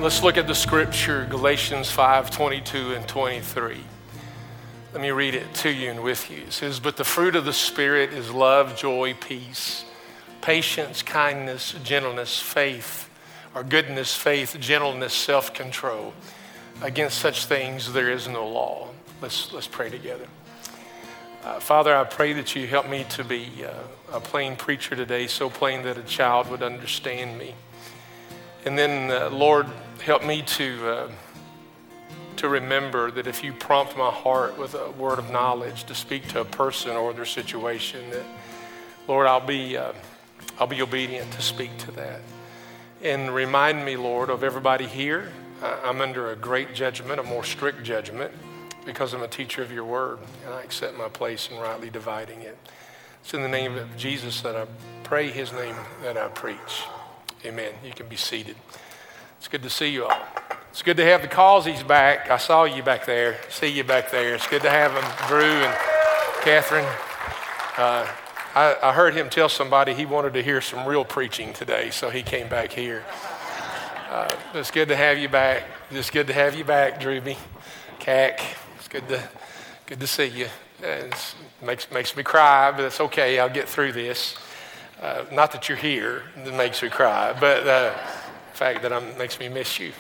Let's look at the scripture, Galatians 5:22 and 23. Let me read it to you and with you. It says, "But the fruit of the Spirit is love, joy, peace, patience, kindness, gentleness, faith, or goodness, faith, gentleness, self-control. Against such things there is no law." Let's pray together. Father, I pray that you help me to be a plain preacher today, so plain that a child would understand me. And then, Lord, help me to remember that if you prompt my heart with a word of knowledge to speak to a person or their situation, that, Lord, I'll be obedient to speak to that. And remind me, Lord, of everybody here. I'm under a great judgment, a more strict judgment, because I'm a teacher of your word, and I accept my place in rightly dividing it. It's in the name of Jesus that I pray, his name that I preach. Amen. You can be seated. It's good to see you all. It's good to have the Causeys back. I saw you back there. See you back there. It's good to have them, Drew and Catherine. I heard him tell somebody he wanted to hear some real preaching today, so he came back here. It's good to have you back. It's good to have you back, Drewby, Cac. It's good to see you. It makes me cry, but it's okay. I'll get through this. Not that you're here, that makes me cry, but the fact that makes me miss you.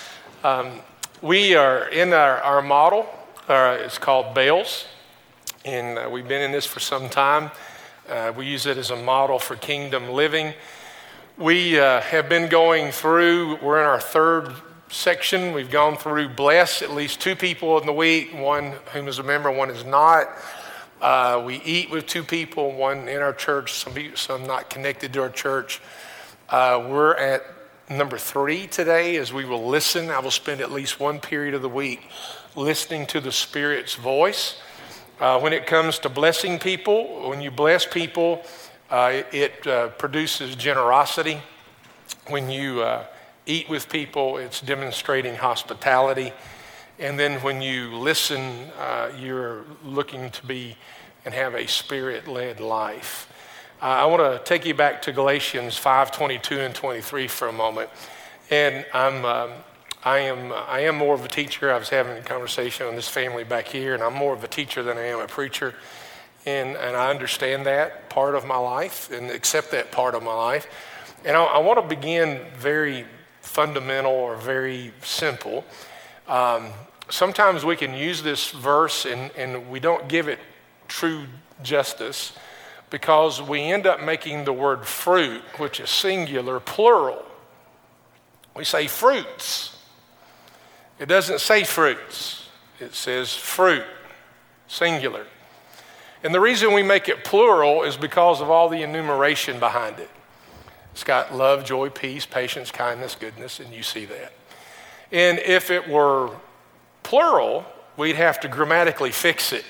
We are in our model. It's called BELLS, and we've been in this for some time. We use it as a model for kingdom living. We have been going through, we're in our third section. We've gone through bless at least two people in the week, one whom is a member, one is not. We eat with two people, one in our church, some not connected to our church. We're at number 3 today as we will listen. I will spend at least one period of the week listening to the Spirit's voice. When it comes to blessing people, when you bless people, it produces generosity. When you eat with people, it's demonstrating hospitality. And then when you listen, you're looking to be and have a Spirit-led life. I want to take you back to Galatians 5:22 and 23 for a moment. And I am more of a teacher. I was having a conversation with this family back here, and I'm more of a teacher than I am a preacher. And I understand that part of my life and accept that part of my life. And I want to begin very fundamental or very simple. Sometimes we can use this verse and we don't give it true justice because we end up making the word fruit, which is singular, plural. We say fruits. It doesn't say fruits. It says fruit, singular. And the reason we make it plural is because of all the enumeration behind it. It's got love, joy, peace, patience, kindness, goodness, and you see that. And if it were plural, we'd have to grammatically fix it.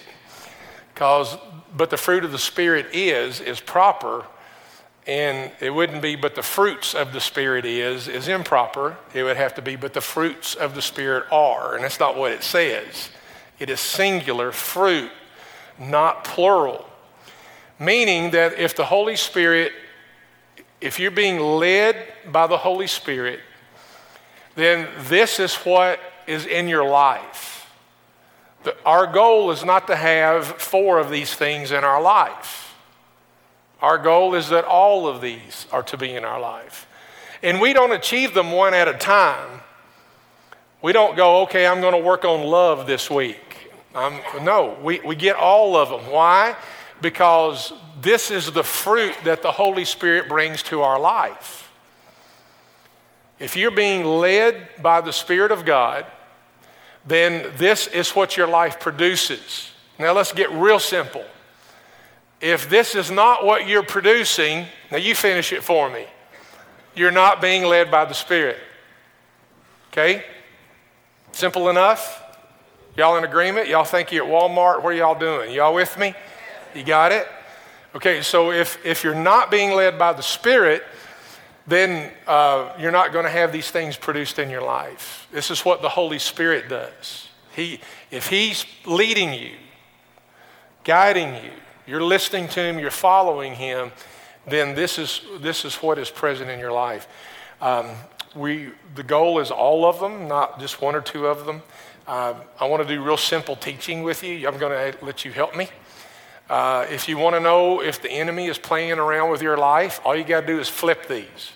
But the fruit of the Spirit is proper, and it wouldn't be but the fruits of the Spirit is improper. It would have to be but the fruits of the Spirit are, and that's not what it says. It is singular fruit, not plural. Meaning that if the Holy Spirit, if you're being led by the Holy Spirit, then this is what is in your life. Our goal is not to have 4 of these things in our life. Our goal is that all of these are to be in our life. And we don't achieve them one at a time. We don't go, okay, I'm going to work on love this week. No, we get all of them. Why? Because this is the fruit that the Holy Spirit brings to our life. If you're being led by the Spirit of God, then this is what your life produces. Now let's get real simple. If this is not what you're producing, now you finish it for me. You're not being led by the Spirit. Okay? Simple enough? Y'all in agreement? Y'all think you're at Walmart? What are y'all doing? Y'all with me? You got it? Okay, so if you're not being led by the Spirit, then you're not going to have these things produced in your life. This is what the Holy Spirit does. If he's leading you, guiding you, you're listening to him, you're following him, then this is what is present in your life. the goal is all of them, not just one or two of them. I want to do real simple teaching with you. I'm going to let you help me. If you want to know if the enemy is playing around with your life, all you got to do is flip these.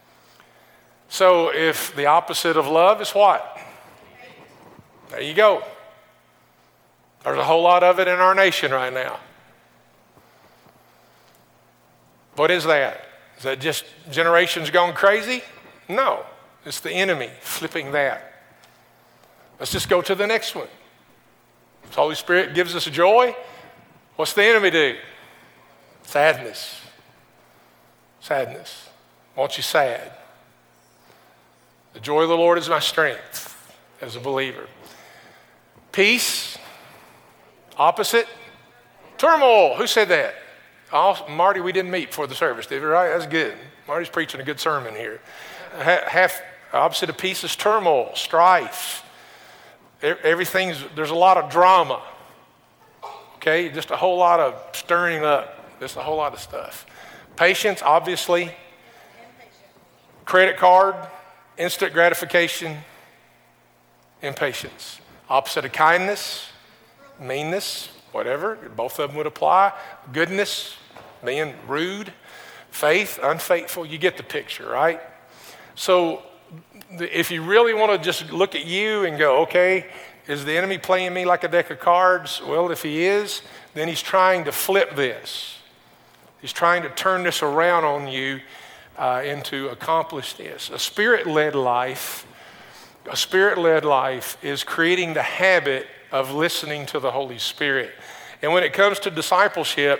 So if the opposite of love is what? There you go. There's a whole lot of it in our nation right now. What is that? Is that just generations gone crazy? No, it's the enemy flipping that. Let's just go to the next one. The Holy Spirit gives us joy. What's the enemy do? Sadness. Sadness. Won't you sad? The joy of the Lord is my strength as a believer. Peace. Opposite. Turmoil. Who said that? Oh, Marty, we didn't meet before the service, did we? Right? That's good. Marty's preaching a good sermon here. Opposite of peace is turmoil, strife. There's a lot of drama. Okay, just a whole lot of stirring up. Just a whole lot of stuff. Patience, obviously. Credit card, instant gratification, impatience. Opposite of kindness, meanness, whatever. Both of them would apply. Goodness, being rude. Faith, unfaithful. You get the picture, right? So if you really want to just look at you and go, okay, is the enemy playing me like a deck of cards? Well, if he is, then he's trying to flip this. He's trying to turn this around on you and to accomplish this. A spirit-led life is creating the habit of listening to the Holy Spirit. And when it comes to discipleship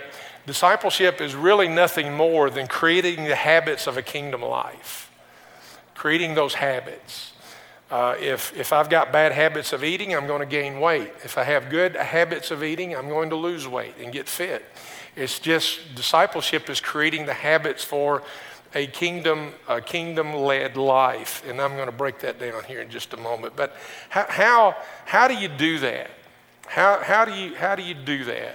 is really nothing more than creating the habits of a kingdom life. Creating those habits. If I've got bad habits of eating, I'm going to gain weight. If I have good habits of eating, I'm going to lose weight and get fit. It's just discipleship is creating the habits for a kingdom-led life. And I'm going to break that down here in just a moment. But how do you do that? How do you do that?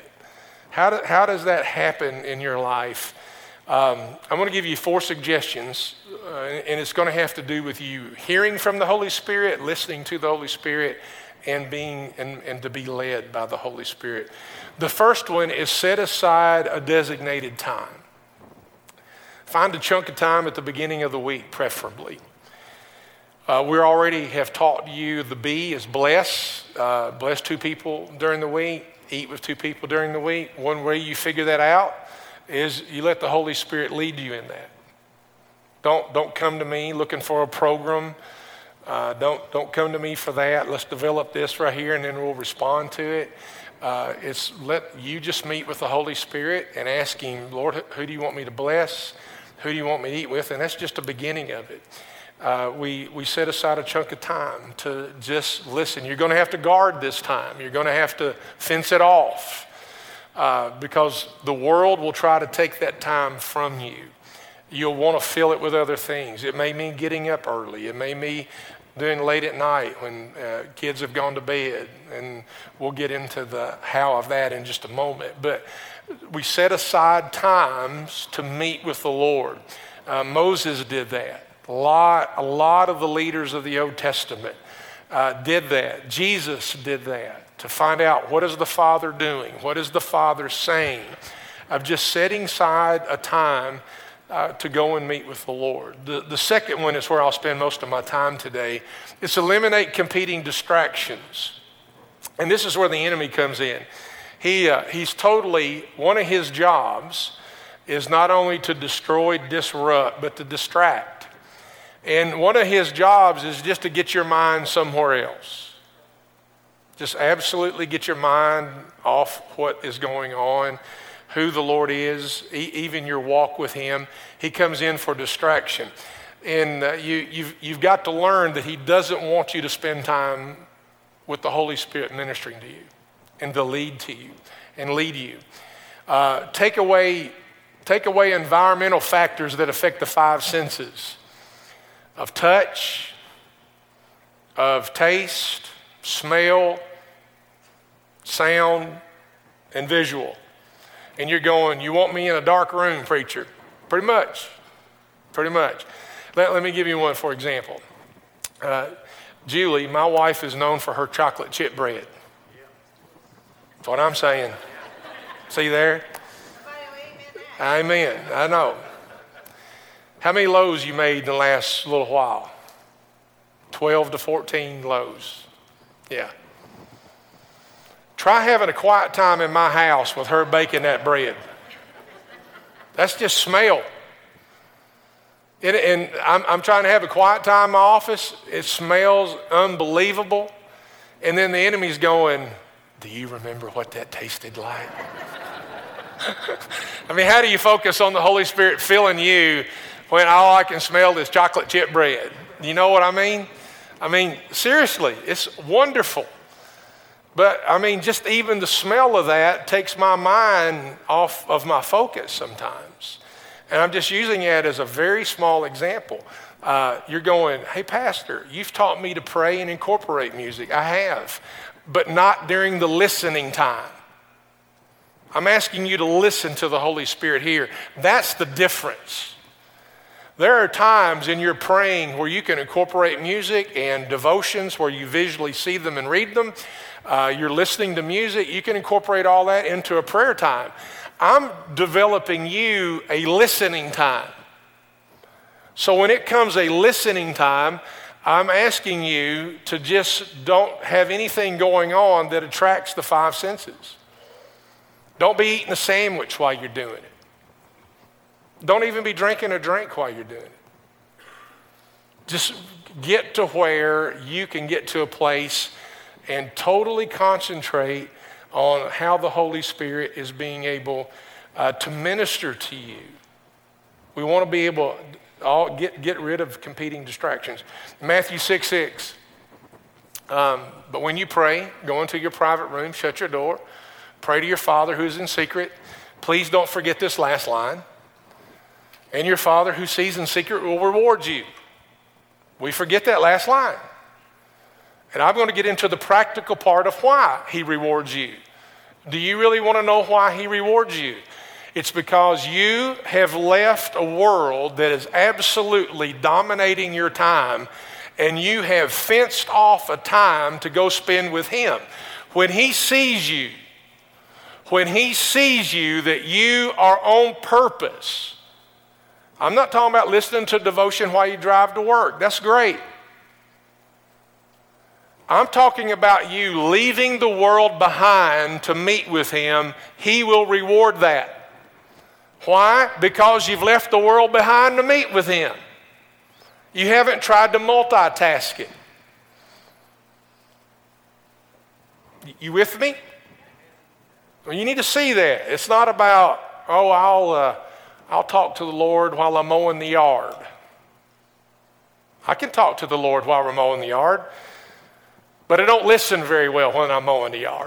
How does that happen in your life? I'm going to give you 4 suggestions, and it's going to have to do with you hearing from the Holy Spirit, listening to the Holy Spirit, and to be led by the Holy Spirit. The first one is set aside a designated time. Find a chunk of time at the beginning of the week, preferably. We already have taught you the B is bless. Bless 2 people during the week. Eat with 2 people during the week. One way you figure that out is you let the Holy Spirit lead you in that. Don't come to me looking for a program. Don't come to me for that. Let's develop this right here and then we'll respond to it. It's let you just meet with the Holy Spirit and ask him, Lord, who do you want me to bless? Who do you want me to eat with? And that's just the beginning of it. We set aside a chunk of time to just listen. You're going to have to guard this time. You're going to have to fence it off because the world will try to take that time from you. You'll want to fill it with other things. It may mean getting up early. It may mean doing late at night when kids have gone to bed. And we'll get into the how of that in just a moment. But we set aside times to meet with the Lord. Moses did that. A lot of the leaders of the Old Testament did that. Jesus did that to find out what is the Father doing? What is the Father saying? Of just setting aside a time to go and meet with the Lord. The second one is where I'll spend most of my time today. It's eliminate competing distractions. And this is where the enemy comes in. He's totally, one of his jobs is not only to destroy, disrupt, but to distract. And one of his jobs is just to get your mind somewhere else. Just absolutely get your mind off what is going on, who the Lord is, even your walk with him. He comes in for distraction. And you've got to learn that he doesn't want you to spend time with the Holy Spirit ministering to you and to lead to you and lead you. Take away environmental factors that affect the 5 senses of touch, of taste, smell, sound, and visual. And you're going, you want me in a dark room, preacher? Pretty much. Let me give you one for example. Julie, my wife, is known for her chocolate chip bread. That's what I'm saying. See there? Amen. I know. How many loaves you made in the last little while? 12 to 14 loaves. Yeah. Try having a quiet time in my house with her baking that bread. That's just smell. And I'm trying to have a quiet time in my office. It smells unbelievable. And then the enemy's going, do you remember what that tasted like? I mean, how do you focus on the Holy Spirit filling you when all I can smell is chocolate chip bread? You know what I mean? I mean, seriously, it's wonderful. But, I mean, just even the smell of that takes my mind off of my focus sometimes. And I'm just using it as a very small example. You're going, hey, Pastor, you've taught me to pray and incorporate music. I have, but not during the listening time. I'm asking you to listen to the Holy Spirit here. That's the difference. There are times in your praying where you can incorporate music and devotions where you visually see them and read them. You're listening to music. You can incorporate all that into a prayer time. I'm developing you a listening time. So when it comes a listening time, I'm asking you to just don't have anything going on that attracts the five senses. Don't be eating a sandwich while you're doing it. Don't even be drinking a drink while you're doing it. Just get to where you can get to a place and totally concentrate on how the Holy Spirit is being able to minister to you. We want to be able to get rid of competing distractions. Matthew 6:6. But when you pray, go into your private room, shut your door, pray to your Father who's in secret. Please don't forget this last line. And your Father who sees in secret will reward you. We forget that last line. And I'm going to get into the practical part of why he rewards you. Do you really want to know why he rewards you? It's because you have left a world that is absolutely dominating your time, and you have fenced off a time to go spend with him. When he sees you that you are on purpose, I'm not talking about listening to devotion while you drive to work. That's great. I'm talking about you leaving the world behind to meet with him. He will reward that. Why? Because you've left the world behind to meet with him. You haven't tried to multitask it. You with me? Well, you need to see that. It's not about, I'll talk to the Lord while I'm mowing the yard. I can talk to the Lord while we're mowing the yard, but I don't listen very well when I'm mowing the yard.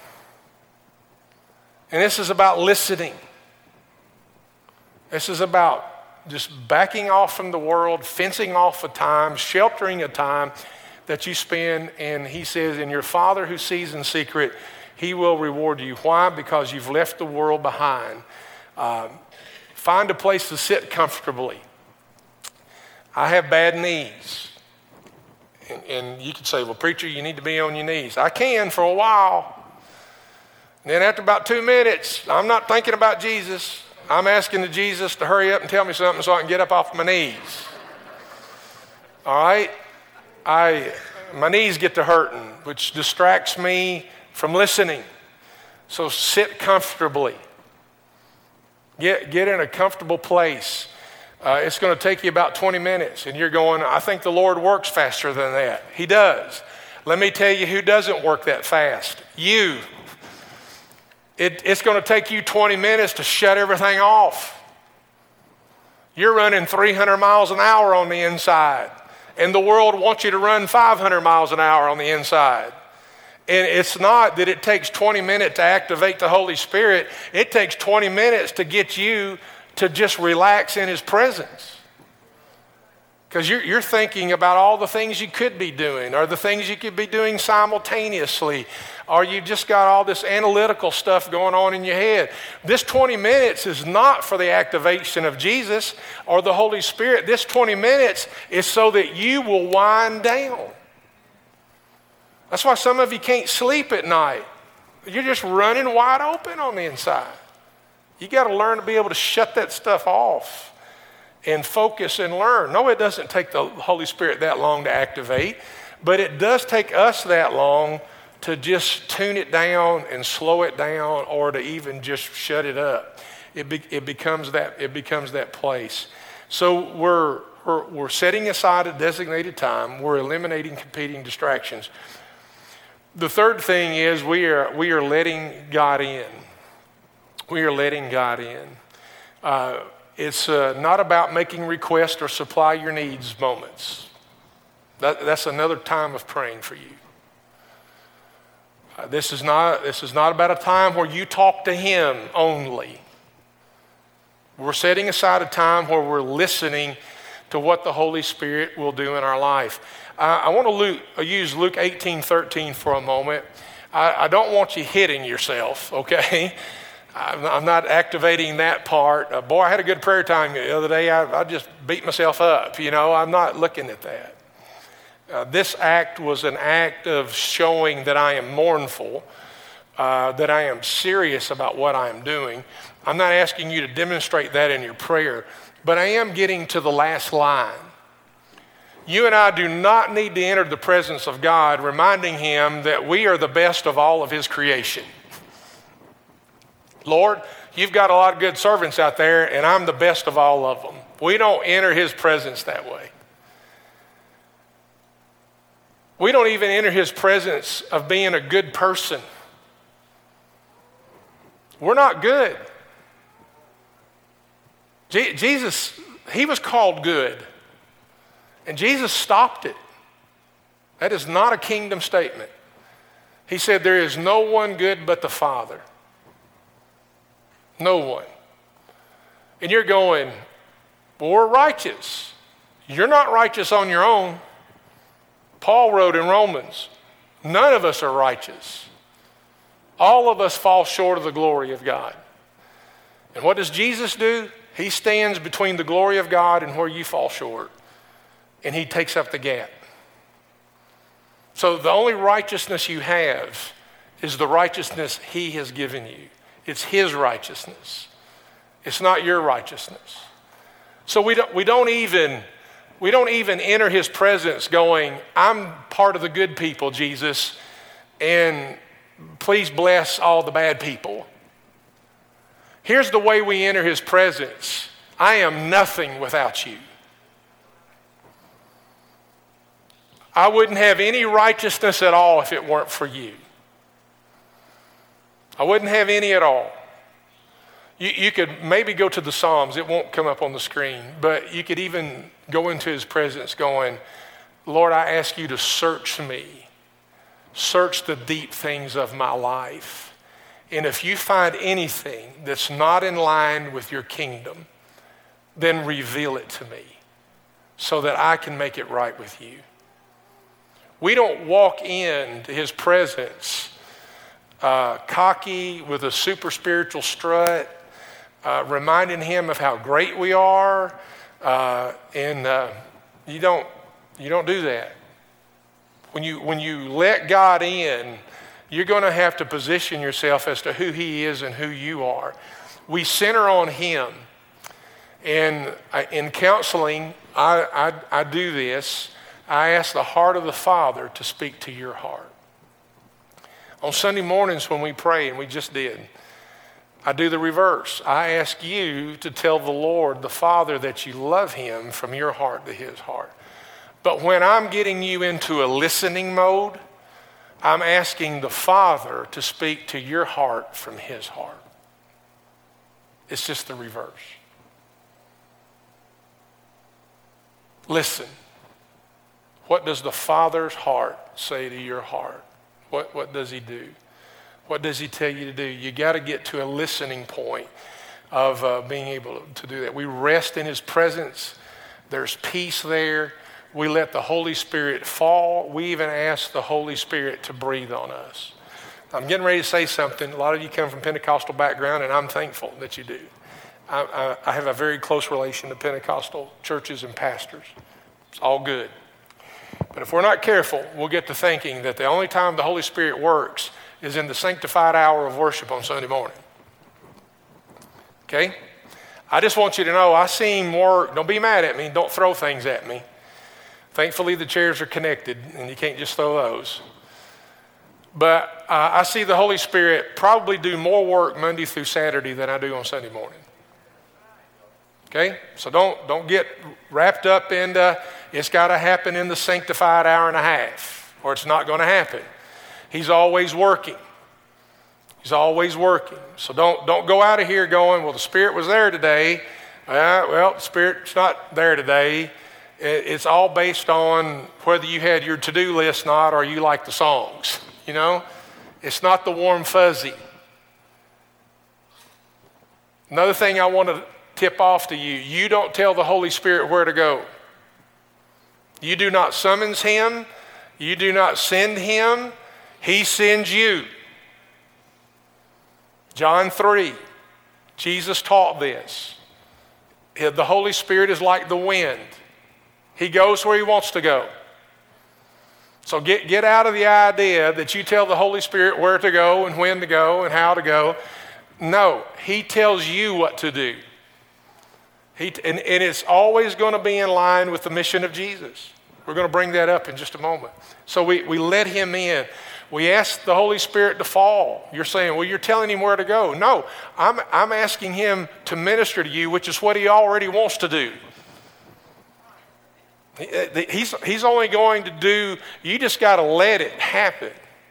And this is about listening. This is about just backing off from the world, fencing off a time, sheltering a time that you spend. And he says, and your Father who sees in secret, he will reward you. Why? Because you've left the world behind. Find a place to sit comfortably. I have bad knees. And you could say, well, preacher, you need to be on your knees. I can for a while. And then after about 2 minutes, I'm not thinking about Jesus. I'm asking the Jesus to hurry up and tell me something so I can get up off my knees. All right? My knees get to hurting, which distracts me from listening. So sit comfortably. Get in a comfortable place. It's going to take you about 20 minutes, and you're going, I think the Lord works faster than that. He does. Let me tell you who doesn't work that fast. You. It's going to take you 20 minutes to shut everything off. You're running 300 miles an hour on the inside, and the world wants you to run 500 miles an hour on the inside. And it's not that it takes 20 minutes to activate the Holy Spirit. It takes 20 minutes to get you to just relax in his presence. Because you're thinking about all the things you could be doing, or the things you could be doing simultaneously, or you just got all this analytical stuff going on in your head. This 20 minutes is not for the activation of Jesus or the Holy Spirit. This 20 minutes is so that you will wind down. That's why some of you can't sleep at night. You're just running wide open on the inside. You got to learn to be able to shut that stuff off and focus and learn. No, it doesn't take the Holy Spirit that long to activate, but it does take us that long to just tune it down and slow it down, or to even just shut it up. It becomes that place. So we're setting aside a designated time. We're eliminating competing distractions. The third thing is we are letting God in. We are letting God in. It's not about making requests or supply your needs moments. That's another time of praying for you. This is not about a time where you talk to Him only. We're setting aside a time where we're listening to what the Holy Spirit will do in our life. I want to use Luke 18:13 for a moment. I don't want you hitting yourself, okay? I'm not activating that part. Boy, I had a good prayer time the other day. I just beat myself up, I'm not looking at that. This act was an act of showing that I am mournful, that I am serious about what I am doing. I'm not asking you to demonstrate that in your prayer, but I am getting to the last line. You and I do not need to enter the presence of God reminding Him that we are the best of all of His creation. Lord, you've got a lot of good servants out there, and I'm the best of all of them. We don't enter His presence that way. We don't even enter His presence of being a good person. We're not good. Jesus, He was called good, and Jesus stopped it. That is not a kingdom statement. He said, there is no one good but the Father. No one. And you're going, well, we're righteous. You're not righteous on your own. Paul wrote in Romans, none of us are righteous. All of us fall short of the glory of God. And what does Jesus do? He stands between the glory of God and where you fall short, and He takes up the gap. So the only righteousness you have is the righteousness He has given you. It's His righteousness. It's not your righteousness. So we don't even enter His presence going, I'm part of the good people, Jesus, and please bless all the bad people. Here's the way we enter His presence. I am nothing without you. I wouldn't have any righteousness at all if it weren't for you. I wouldn't have any at all. You could maybe go to the Psalms. It won't come up on the screen, but you could even go into His presence going, Lord, I ask you to search me. Search the deep things of my life. And if you find anything that's not in line with your kingdom, then reveal it to me so that I can make it right with you. We don't walk into His presence cocky with a super spiritual strut, reminding Him of how great we are, and you don't do that. When you let God in, you're going to have to position yourself as to who He is and who you are. We center on Him, and in counseling, I do this. I ask the heart of the Father to speak to your heart. On Sunday mornings when we pray, and we just did, I do the reverse. I ask you to tell the Lord, the Father, that you love Him from your heart to His heart. But when I'm getting you into a listening mode, I'm asking the Father to speak to your heart from His heart. It's just the reverse. Listen. What does the Father's heart say to your heart? What does He do? What does He tell you to do? You got to get to a listening point of being able to do that. We rest in His presence. There's peace there. We let the Holy Spirit fall. We even ask the Holy Spirit to breathe on us. I'm getting ready to say something. A lot of you come from Pentecostal background, and I'm thankful that you do. I have a very close relation to Pentecostal churches and pastors. It's all good. But if we're not careful, we'll get to thinking that the only time the Holy Spirit works is in the sanctified hour of worship on Sunday morning. Okay? I just want you to know, I see him work. Don't be mad at me. Don't throw things at me. Thankfully, the chairs are connected, and you can't just throw those. But I see the Holy Spirit probably do more work Monday through Saturday than I do on Sunday morning. Okay? So don't get wrapped up in it's got to happen in the sanctified hour and a half, or it's not going to happen. He's always working. He's always working. So don't go out of here going, well, the Spirit was there today. Well, the Spirit's not there today. It's all based on whether you had your to-do list not, or you like the songs. You know? It's not the warm fuzzy. Another thing I want to tip off to you, you don't tell the Holy Spirit where to go. You do not summons him. You do not send him. He sends you. John 3, Jesus taught this. The Holy Spirit is like the wind. He goes where he wants to go. So get out of the idea that you tell the Holy Spirit where to go and when to go and how to go. No, he tells you what to do. And it's always going to be in line with the mission of Jesus. We're going to bring that up in just a moment. So we let him in. We ask the Holy Spirit to fall. You're saying, well, you're telling him where to go. No, I'm asking him to minister to you, which is what he already wants to do. He's only going to do, you just got to let it happen.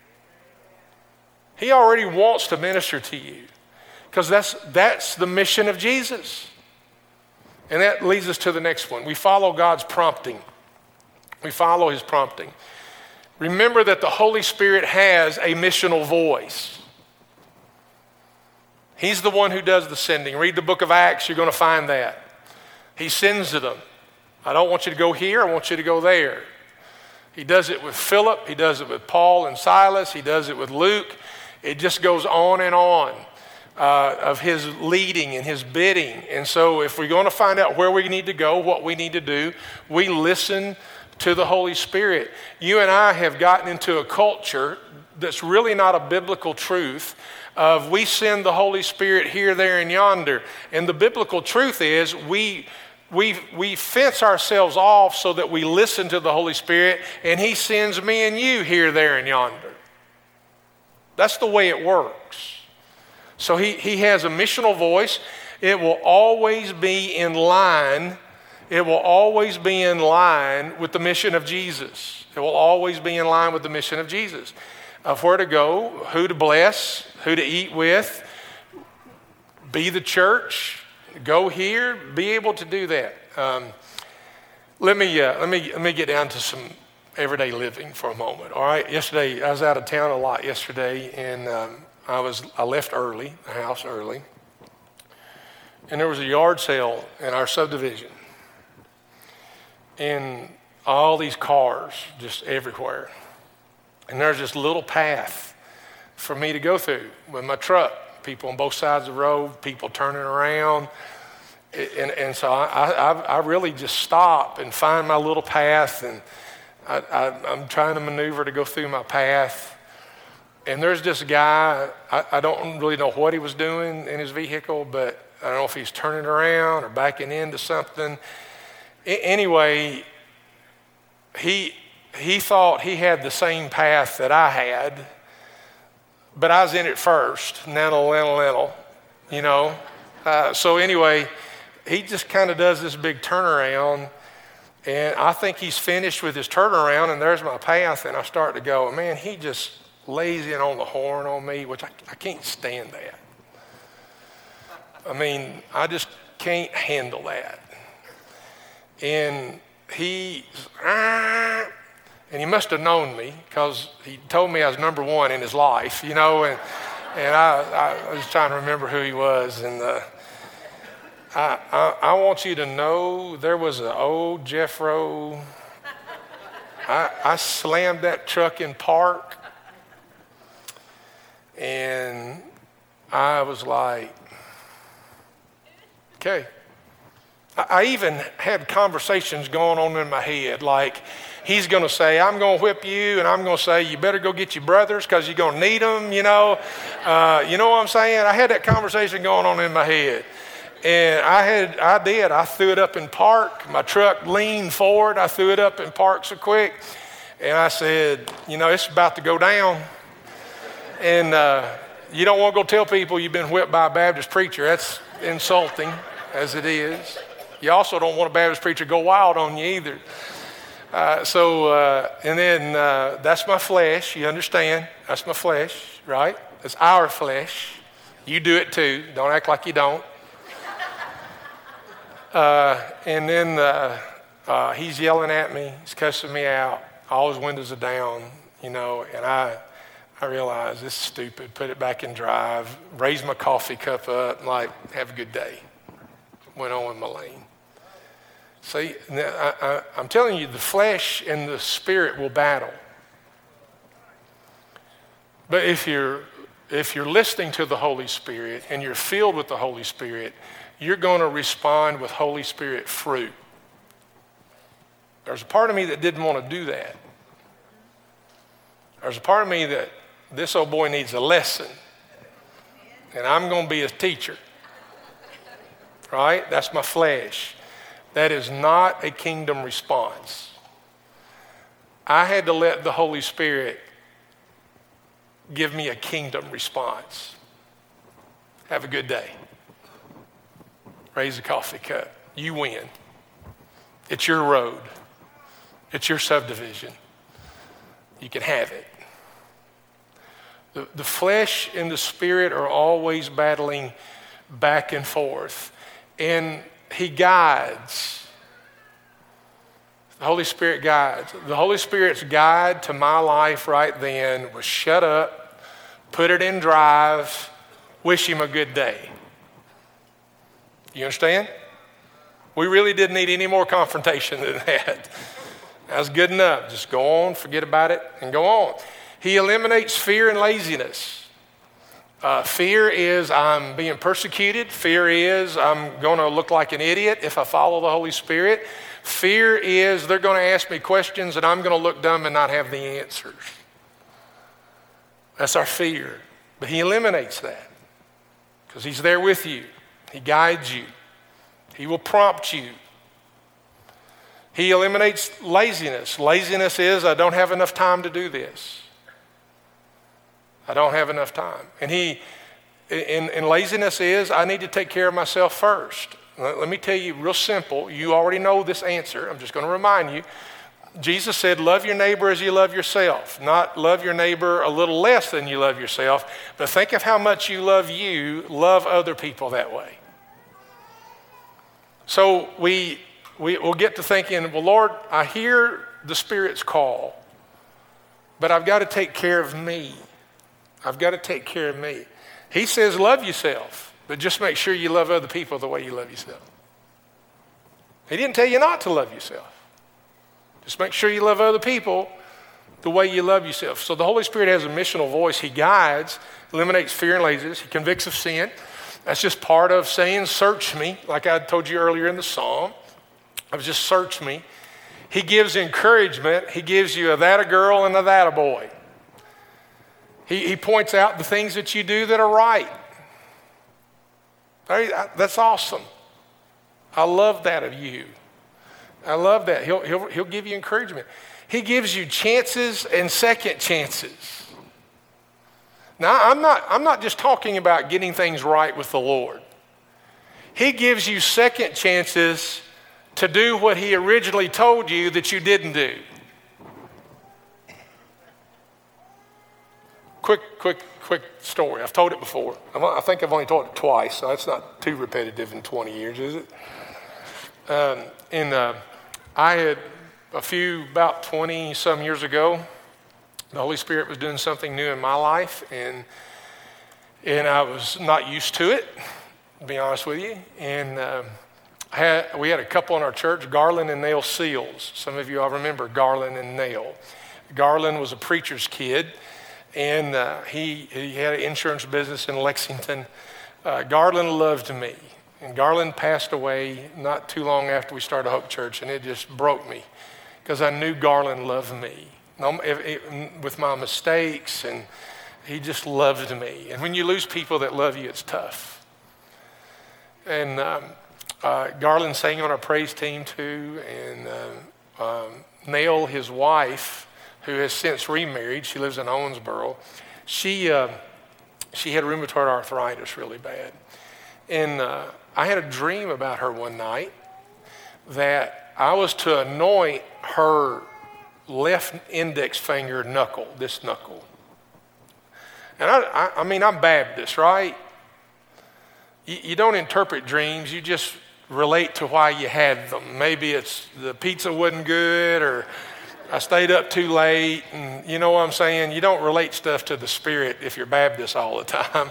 He already wants to minister to you because that's the mission of Jesus. And that leads us to the next one. We follow God's prompting. We follow his prompting. Remember that the Holy Spirit has a missional voice. He's the one who does the sending. Read the book of Acts, you're going to find that. He sends them. I don't want you to go here, I want you to go there. He does it with Philip, he does it with Paul and Silas, he does it with Luke. It just goes on and on of his leading and his bidding. And so if we're going to find out where we need to go, what we need to do, we listen to the Holy Spirit. You and I have gotten into a culture that's really not a biblical truth of we send the Holy Spirit here, there, and yonder. And the biblical truth is we fence ourselves off so that we listen to the Holy Spirit and he sends me and you here, there, and yonder. That's the way it works. So he has a missional voice. It will always be in line. It will always be in line with the mission of Jesus. It will always be in line with the mission of Jesus. Of where to go, who to bless, who to eat with, be the church, go here, be able to do that. Let me get down to some everyday living for a moment. All right, yesterday I was out of town a lot yesterday, and I left early, the house early, and there was a yard sale in our subdivision, and all these cars just everywhere, and there's this little path for me to go through with my truck. People on both sides of the road, people turning around. And so I really just stop and find my little path, and I'm trying to maneuver to go through my path. And there's this guy, I don't really know what he was doing in his vehicle, but I don't know if he's turning around or backing into something. Anyway, he thought he had the same path that I had, but I was in it first, little, you know. So anyway, he just kind of does this big turnaround, and I think he's finished with his turnaround, and there's my path, and I start to go, man, he just lays in on the horn on me, which I can't stand that. I mean, I just can't handle that. And he must have known me because he told me I was number one in his life, you know, and I was trying to remember who he was, and I want you to know there was an old Jeffro. I slammed that truck in park, and I was like, okay. I even had conversations going on in my head, like he's going to say, I'm going to whip you, and I'm going to say, you better go get your brothers because you're going to need them, you know. You know what I'm saying? I had that conversation going on in my head. And I threw it up in park. My truck leaned forward. I threw it up in park so quick. And I said, you know, it's about to go down. And you don't want to go tell people you've been whipped by a Baptist preacher. That's insulting as it is. You also don't want a Baptist preacher to go wild on you either. And then that's my flesh. You understand? That's my flesh, right? That's our flesh. You do it too. Don't act like you don't. And then he's yelling at me. He's cussing me out. All his windows are down, you know, and I realized this is stupid. Put it back in drive. Raised my coffee cup up. And like, have a good day. Went on with my lane. See, I'm telling you, the flesh and the spirit will battle. But if you're listening to the Holy Spirit and you're filled with the Holy Spirit, you're going to respond with Holy Spirit fruit. There's a part of me that didn't want to do that. There's a part of me that this old boy needs a lesson, and I'm going to be his teacher. Right? That's my flesh. That is not a kingdom response. I had to let the Holy Spirit give me a kingdom response. Have a good day. Raise a coffee cup. You win. It's your road. It's your subdivision. You can have it. The flesh and the spirit are always battling back and forth. And he guides. The Holy Spirit guides. The Holy Spirit's guide to my life right then was shut up, put it in drive, wish him a good day. You understand? We really didn't need any more confrontation than that. That was good enough. Just go on, forget about it, and go on. He eliminates fear and laziness. Fear is I'm being persecuted. Fear is I'm going to look like an idiot if I follow the Holy Spirit. Fear is they're going to ask me questions and I'm going to look dumb and not have the answers. That's our fear. But he eliminates that because he's there with you. He guides you. He will prompt you. He eliminates laziness. Laziness is I don't have enough time to do this. I don't have enough time. And laziness is I need to take care of myself first. Let me tell you real simple. You already know this answer. I'm just going to remind you. Jesus said, love your neighbor as you love yourself. Not love your neighbor a little less than you love yourself. But think of how much you love other people that way. So we'll get to thinking, well, Lord, I hear the Spirit's call, but I've got to take care of me. I've got to take care of me. He says, love yourself, but just make sure you love other people the way you love yourself. He didn't tell you not to love yourself. Just make sure you love other people the way you love yourself. So the Holy Spirit has a missional voice. He guides, eliminates fear and laziness. He convicts of sin. That's just part of saying, search me, like I told you earlier in the psalm. I was just search me. He gives encouragement. He gives you a that a girl and a that a boy. He points out the things that you do that are right. That's awesome. I love that of you. I love that. He'll give you encouragement. He gives you chances and second chances. Now, I'm not just talking about getting things right with the Lord. He gives you second chances to do what he originally told you that you didn't do. Quick story. I've told it before. I think I've only told it twice, so that's not too repetitive in 20 years, is it? I had about 20 some years ago, the Holy Spirit was doing something new in my life, and I was not used to it. to be honest with you. And we had a couple in our church, Garland and Nell Seals. Some of you all remember Garland and Nell. Garland was a preacher's kid, and he had an insurance business in Lexington. Garland loved me, and Garland passed away not too long after we started Hope Church, and it just broke me because I knew Garland loved me with my mistakes, and he just loved me. And when you lose people that love you, it's tough. And Garland sang on our praise team too, and Nell, his wife, who has since remarried, she lives in Owensboro, she had rheumatoid arthritis really bad. And I had a dream about her one night that I was to anoint her left index finger knuckle, this knuckle. And I mean, I'm Baptist, right? You don't interpret dreams, you just relate to why you had them. Maybe it's the pizza wasn't good, or I stayed up too late, and you know what I'm saying? You don't relate stuff to the Spirit if you're Baptist all the time.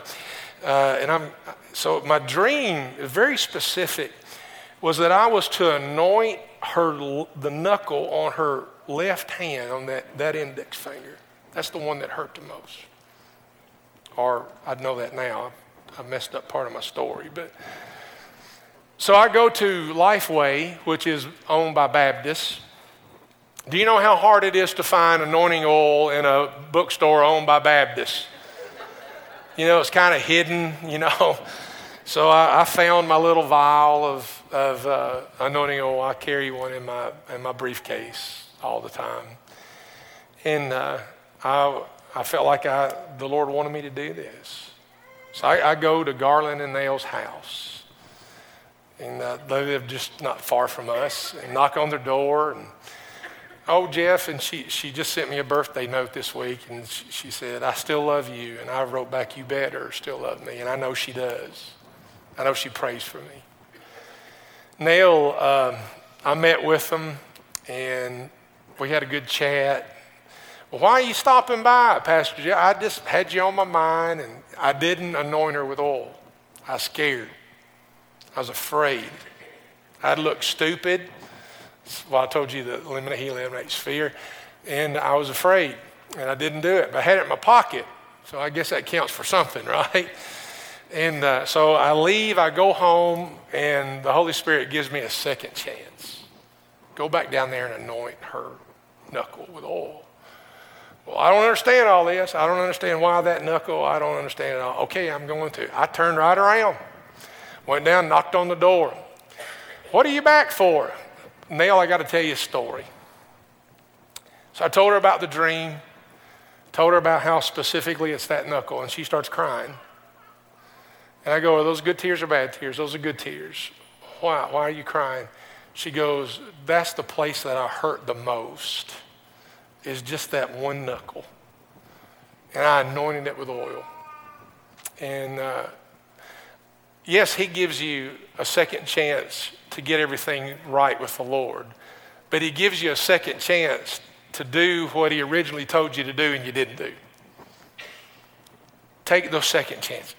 So my dream, very specific, was that I was to anoint the knuckle on her left hand, on that index finger. That's the one that hurt the most. Or I'd know that now. I messed up part of my story. So I go to Lifeway, which is owned by Baptists. Do you know how hard it is to find anointing oil in a bookstore owned by Baptists? You know, it's kind of hidden, you know. So I found my little vial of anointing oil. I carry one in my briefcase all the time. And I felt like the Lord wanted me to do this. So I go to Garland and Nell's house. And they live just not far from us. And knock on their door. And, oh, Jeff, and she just sent me a birthday note this week. And she said, I still love you. And I wrote back, you better still love me. And I know she does. I know she prays for me. Nell, I met with them. And we had a good chat. Well, why are you stopping by, Pastor Jeff? I just had you on my mind, and I didn't anoint her with oil. I was scared. I was afraid. I'd look stupid. Well, I told you that he eliminates fear. And I was afraid, and I didn't do it. But I had it in my pocket, so I guess that counts for something, right? And so I leave, I go home, and the Holy Spirit gives me a second chance. Go back down there and anoint her knuckle with oil. Well, I don't understand all this. I don't understand why that knuckle. I don't understand it all. Okay, I'm going to. I turned right around, went down, knocked on the door. What are you back for? Nell, I got to tell you a story. So I told her about the dream, told her about how specifically it's that knuckle, and she starts crying. And I go, are those good tears or bad tears? Those are good tears. Why? Why are you crying? She goes, that's the place that I hurt the most, is just that one knuckle. And I anointed it with oil. And yes, he gives you a second chance to get everything right with the Lord. But he gives you a second chance to do what he originally told you to do and you didn't do. Take those second chances.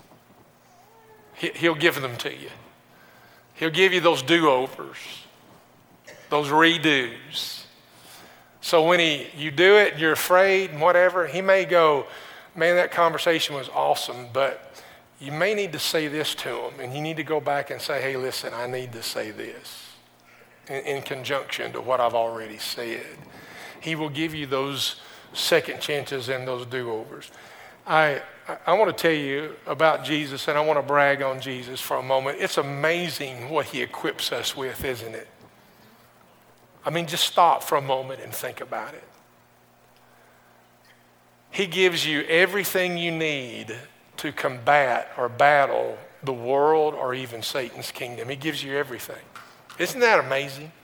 He'll give them to you. He'll give you those do-overs, those redos. So when you do it, you're afraid and whatever, he may go, man, that conversation was awesome, but you may need to say this to him, and you need to go back and say, hey, listen, I need to say this in conjunction to what I've already said. He will give you those second chances and those do-overs. I want to tell you about Jesus, and I want to brag on Jesus for a moment. It's amazing what he equips us with, isn't it? I mean, just stop for a moment and think about it. He gives you everything you need to combat or battle the world or even Satan's kingdom. He gives you everything. Isn't that amazing?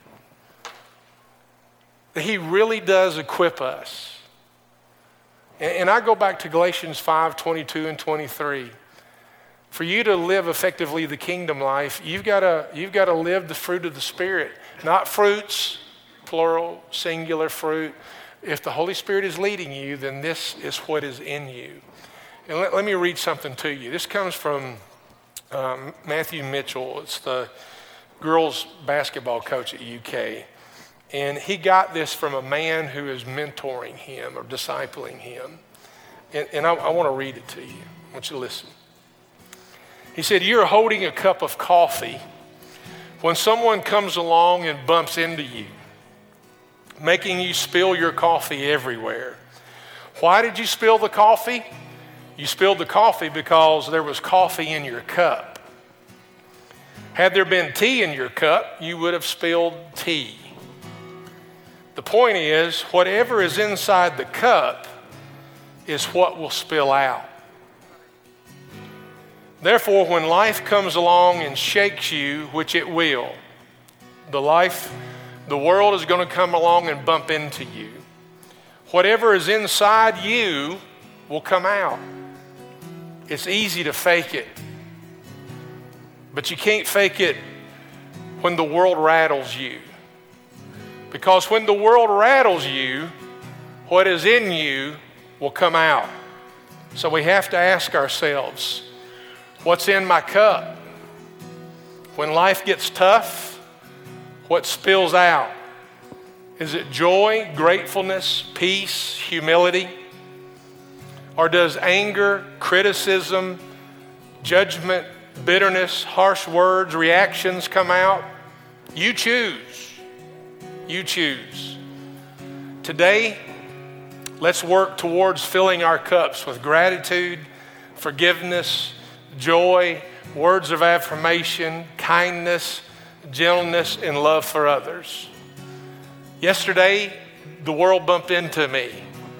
He really does equip us. And I go back to Galatians 5:22 and 23. For you to live effectively the kingdom life, you've got to live the fruit of the Spirit, not fruits, plural, singular fruit. If the Holy Spirit is leading you, then this is what is in you. And let me read something to you. This comes from Matthew Mitchell. It's the girls basketball coach at UK. And he got this from a man who is mentoring him or discipling him. And I want to read it to you. I want you to listen. He said, "You're holding a cup of coffee when someone comes along and bumps into you, making you spill your coffee everywhere. Why did you spill the coffee? You spilled the coffee because there was coffee in your cup. Had there been tea in your cup, you would have spilled tea. The point is, whatever is inside the cup is what will spill out. Therefore, when life comes along and shakes you, which it will, the world is going to come along and bump into you. Whatever is inside you will come out. It's easy to fake it, but you can't fake it when the world rattles you. Because when the world rattles you, what is in you will come out. So we have to ask ourselves, what's in my cup? When life gets tough, what spills out? Is it joy, gratefulness, peace, humility? Or does anger, criticism, judgment, bitterness, harsh words, reactions come out? You choose. You choose. Today, let's work towards filling our cups with gratitude, forgiveness, joy, words of affirmation, kindness, gentleness, and love for others. Yesterday, the world bumped into me.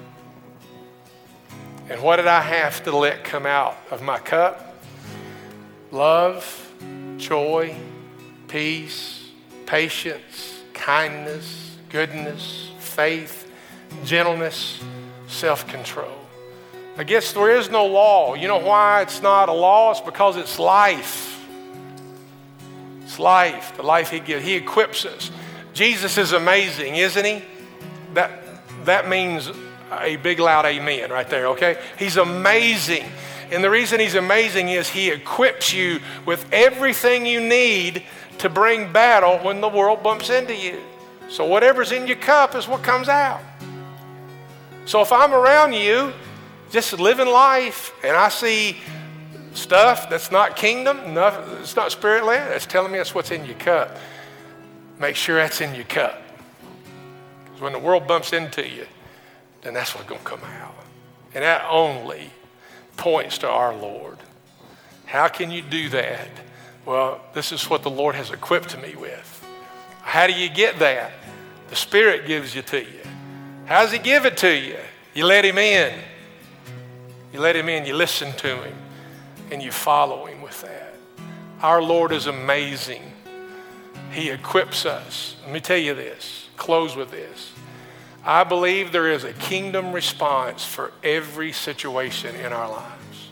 And what did I have to let come out of my cup? Love, joy, peace, patience, kindness, goodness, faith, gentleness, self-control. I guess there is no law. You know why it's not a law? It's because it's life. It's life, the life he gives. He equips us. Jesus is amazing, isn't he? That means a big loud amen right there, okay? He's amazing. And the reason he's amazing is he equips you with everything you need to bring battle when the world bumps into you. So whatever's in your cup is what comes out. So if I'm around you, just living life, and I see stuff that's not kingdom, it's not spirit-led, that's telling me that's what's in your cup. Make sure that's in your cup. Because when the world bumps into you, then that's what's going to come out. And that only points to our Lord. How can you do that? Well, this is what the Lord has equipped me with. How do you get that? The Spirit gives it to you. How does he give it to you? You let him in. You let him in, you listen to him, and you follow him with that. Our Lord is amazing. He equips us. Let me tell you this, close with this. I believe there is a kingdom response for every situation in our lives.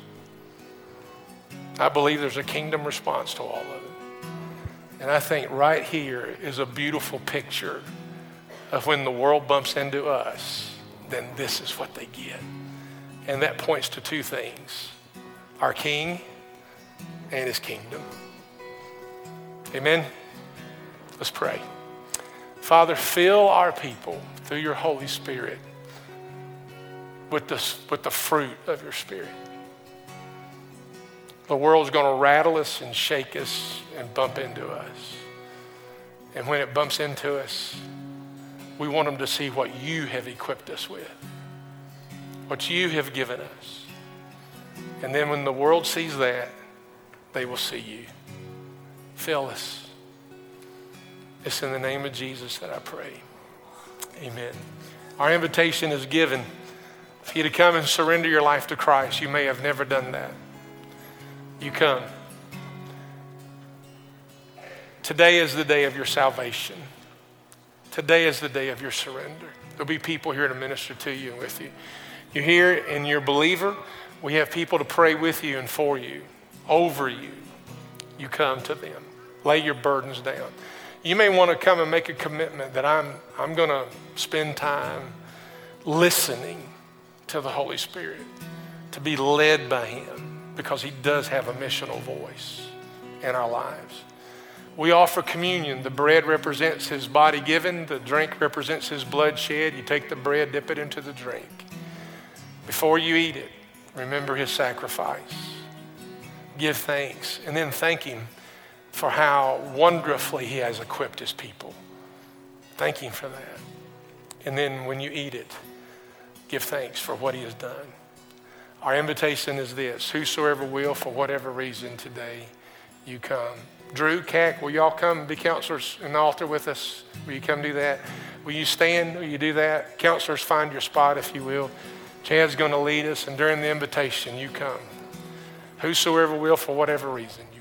I believe there's a kingdom response to all of it. And I think right here is a beautiful picture of when the world bumps into us, then this is what they get. And that points to two things, our King and his kingdom. Amen? Let's pray. Father, fill our people through your Holy Spirit with the fruit of your Spirit. The world's going to rattle us and shake us and bump into us. And when it bumps into us, we want them to see what you have equipped us with, what you have given us. And then when the world sees that, they will see you. Fill us. It's in the name of Jesus that I pray. Amen. Our invitation is given for you to come and surrender your life to Christ. You may have never done that. You come. Today is the day of your salvation. Today is the day of your surrender. There'll be people here to minister to you and with you. You're here and you're a believer. We have people to pray with you and for you, over you. You come to them. Lay your burdens down. You may want to come and make a commitment that I'm going to spend time listening to the Holy Spirit, to be led by him, because he does have a missional voice. in our lives. We offer communion. The bread represents his body given. The drink represents his blood shed. You take the bread, dip it into the drink. Before you eat it, remember his sacrifice. Give thanks, and then thank him for how wonderfully he has equipped his people. Thank him for that. And then when you eat it, give thanks for what he has done. Our invitation is this: whosoever will, for whatever reason today, you come. Drew, Cac, will y'all come be counselors in the altar with us? Will you come do that? Will you stand? Will you do that? Counselors, find your spot if you will. Chad's going to lead us, and during the invitation, you come. Whosoever will, for whatever reason,